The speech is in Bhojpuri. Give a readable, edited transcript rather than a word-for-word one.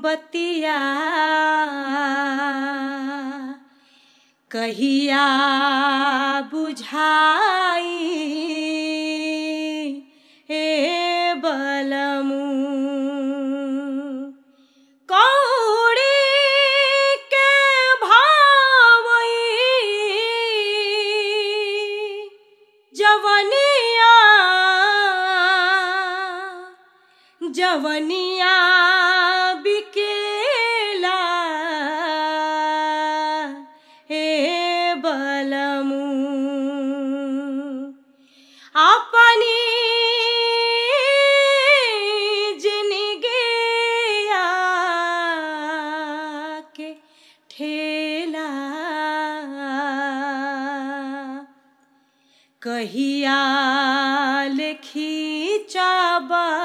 बतिया कहिया बुझाई हे बलमू कौड़ी के भावई जवनिया जवनिया बिकेला हे बलमू अपनी जिनगिया के ठेला कहिया खींचबा